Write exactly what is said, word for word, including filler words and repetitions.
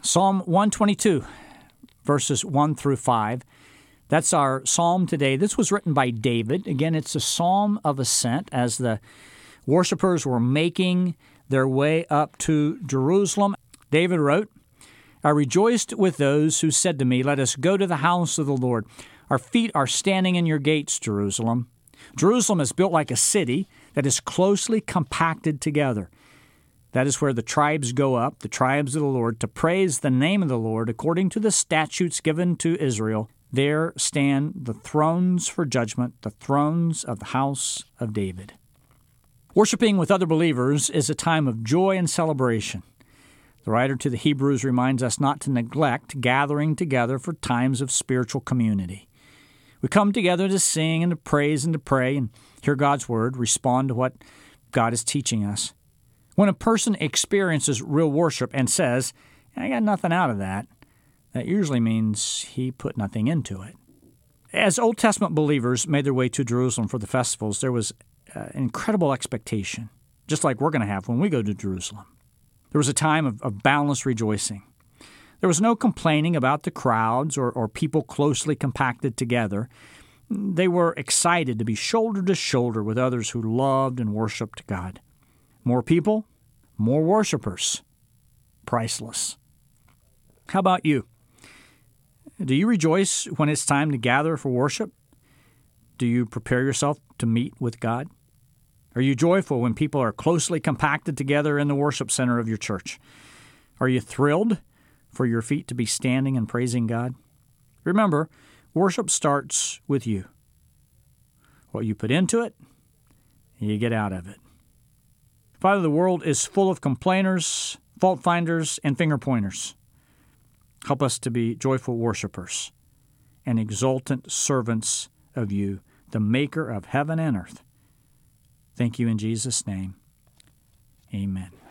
Psalm one twenty-two, verses one through five. That's our psalm today. This was written by David. Again, it's a psalm of ascent as the worshipers were making their way up to Jerusalem. David wrote, I rejoiced with those who said to me, let us go to the house of the Lord. Our feet are standing in your gates, Jerusalem. Jerusalem is built like a city that is closely compacted together. That is where the tribes go up, the tribes of the Lord, to praise the name of the Lord according to the statutes given to Israel. There stand the thrones for judgment, the thrones of the house of David. Worshiping with other believers is a time of joy and celebration. The writer to the Hebrews reminds us not to neglect gathering together for times of spiritual community. We come together to sing and to praise and to pray and hear God's word, respond to what God is teaching us. When a person experiences real worship and says, I got nothing out of that, that usually means he put nothing into it. As Old Testament believers made their way to Jerusalem for the festivals, there was uh, incredible expectation, just like we're going to have when we go to Jerusalem. There was a time of, of boundless rejoicing. There was no complaining about the crowds or, or people closely compacted together. They were excited to be shoulder to shoulder with others who loved and worshiped God. More people, more worshipers. Priceless. How about you? Do you rejoice when it's time to gather for worship? Do you prepare yourself to meet with God? Are you joyful when people are closely compacted together in the worship center of your church? Are you thrilled for your feet to be standing and praising God? Remember, worship starts with you. What you put into it, you get out of it. Father, the world is full of complainers, fault finders, and finger pointers. Help us to be joyful worshipers and exultant servants of you, the maker of heaven and earth. Thank you in Jesus' name. Amen.